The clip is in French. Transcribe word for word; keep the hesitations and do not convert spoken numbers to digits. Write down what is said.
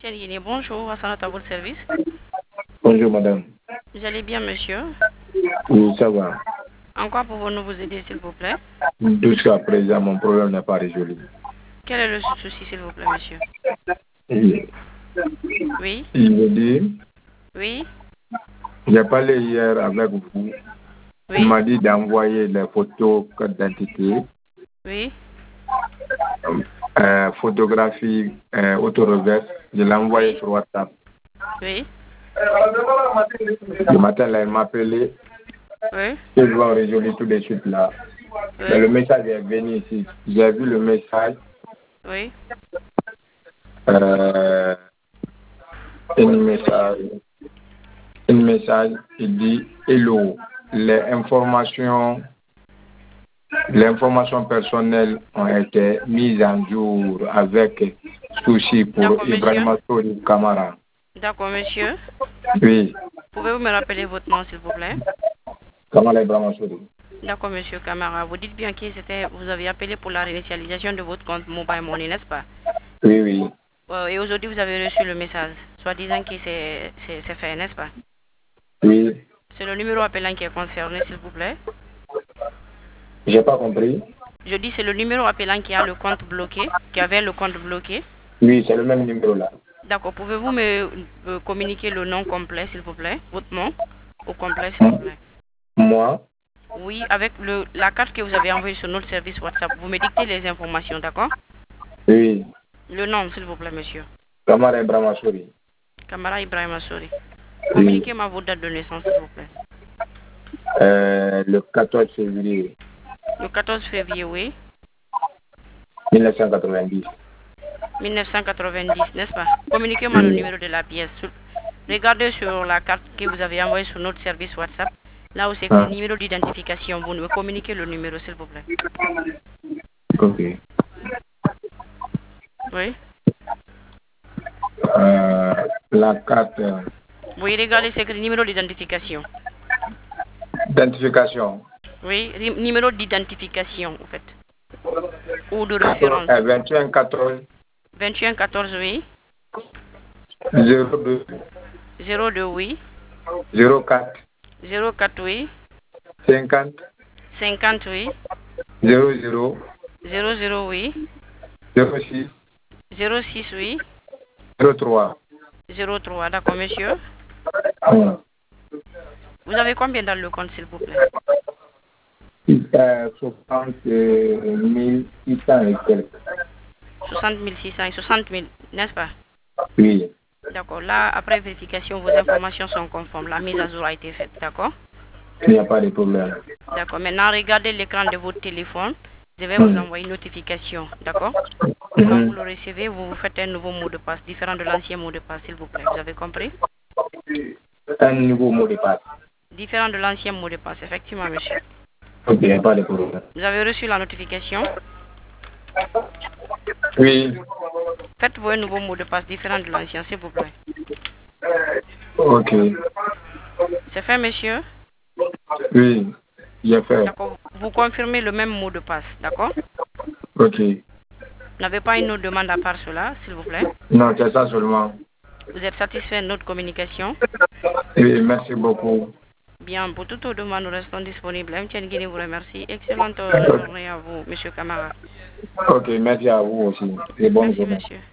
Thierry, bonjour, Hassan à votre service. Bonjour madame. Vous allez bien, monsieur? Oui, ça va. En quoi pouvons-nous vous aider, s'il vous plaît? Jusqu'à présent, mon problème n'est pas résolu. Quel est le souci, s'il vous plaît, monsieur? Oui. Oui? Il me dit, Oui? j'ai parlé hier avec vous. Oui? Il m'a dit d'envoyer les photos d'identité, Oui? euh, photographie euh, auto-reverse. Je l'ai envoyé Oui? sur WhatsApp. Oui? Le matin, là, il m'a appelé. Oui? Je dois résoudre tout de suite là. Mais Oui? le message est venu ici. J'ai vu le message. Oui? Euh, un Oui, message. monsieur. Un message, il dit hello. Les informations, les informations personnelles ont été mises en jour avec souci pour D'accord, monsieur. Ibrahima Sori Kamara. D'accord, monsieur. Oui, Pouvez-vous me rappeler votre nom, s'il vous plaît? Kamara Ibrahima Sori. D'accord, monsieur Camara. Vous dites bien que c'était, vous avez appelé pour la réinitialisation de votre compte Mobile Money, n'est-ce pas? Oui, oui. Euh, Et aujourd'hui, vous avez reçu le message, soit disant que c'est c'est- c'est fait, n'est-ce pas? Oui. C'est le numéro appelant qui est concerné, s'il vous plaît. J'ai pas compris. Je dis c'est le numéro appelant qui a le compte bloqué, qui avait le compte bloqué. Oui, c'est le même numéro là. D'accord. Pouvez-vous me euh, communiquer le nom complet, s'il vous plaît? Votre nom au complet, s'il vous plaît. Moi, Oui, avec le, la carte que vous avez envoyée sur notre service WhatsApp. Vous me dictez les informations, d'accord? oui. Le nom, s'il vous plaît, monsieur. Kamara Ibrahima Sori. Kamara Ibrahim Assouri. Oui. Communiquez-moi votre date de naissance, s'il vous plaît. Euh, le quatorze février Le quatorze février, oui. mille neuf cent quatre-vingt-dix. mille neuf cent quatre-vingt-dix, n'est-ce pas? Communiquez-moi le Oui. numéro de la pièce. Regardez sur la carte que vous avez envoyée sur notre service WhatsApp. Là où c'est écrit Ah, numéro d'identification, vous nous communiquez le numéro, s'il vous plaît. ok. Oui. Euh, la carte euh, Oui, regardez, c'est écrit numéro d'identification. d'identification. Oui, ri- numéro d'identification, en fait. Ou de quatorze, référence. euh, vingt et un quatorze vingt et un quatorze, oui. zéro deux zéro deux, oui. zéro quatre zéro quatre, oui. cinquante cinquante, oui. zéro zéro zéro zéro, oui. zéro six zéro six, oui. zéro trois. zéro trois, d'accord, monsieur. Hum. Vous avez combien dans le compte, s'il vous plaît? Euh, soixante mille six cents et quelques. soixante mille six cents et soixante mille, n'est-ce pas? Oui. D'accord. Là, après vérification, vos informations sont conformes. La mise à jour a été faite, d'accord? Il n'y a pas de problème. D'accord. Maintenant, regardez l'écran de votre téléphone. Je vais vous Hum. envoyer une notification, d'accord? Quand vous Mhm. le recevez, vous vous faites un nouveau mot de passe, différent de l'ancien mot de passe, s'il vous plaît. Vous avez compris? Un nouveau mot de passe. Différent de l'ancien mot de passe, effectivement, monsieur. Ok, il n'y a pas de problème. Vous avez reçu la notification? Oui. Faites-vous un nouveau mot de passe différent de l'ancien, s'il vous plaît. Ok. C'est fait, monsieur? Oui, j'ai fait. D'accord. Vous confirmez le même mot de passe, d'accord? Ok. Vous n'avez pas une autre demande à part cela, s'il vous plaît? Non, c'est ça seulement. Vous êtes satisfait de notre communication? Oui, merci beaucoup. Bien, pour toute autre demande, nous restons disponibles. M T N Guinée vous remercie. Excellente euh, journée à vous, monsieur Camara. Ok, merci à vous aussi. Et bonne Merci, journée. monsieur.